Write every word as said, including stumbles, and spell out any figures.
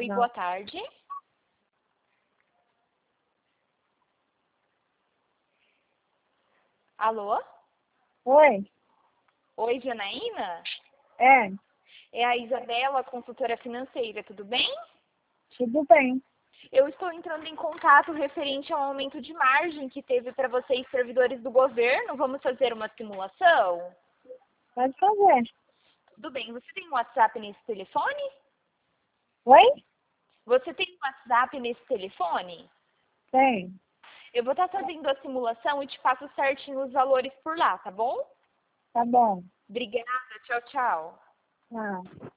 Oi, Não. boa tarde. Alô? Oi? Oi, Janaína? É, É a Isabela, consultora financeira, tudo bem? tudo bem. Eu estou entrando em contato referente ao aumento de margem que teve para vocês, servidores do governo. Vamos fazer uma simulação? Pode fazer. Tudo bem. Você tem um WhatsApp nesse telefone? Oi? Você tem um WhatsApp nesse telefone? Tem. Eu vou estar fazendo a simulação e te passo certinho os valores por lá, tá bom? Tá bom. Obrigada. Tchau, tchau. Ah.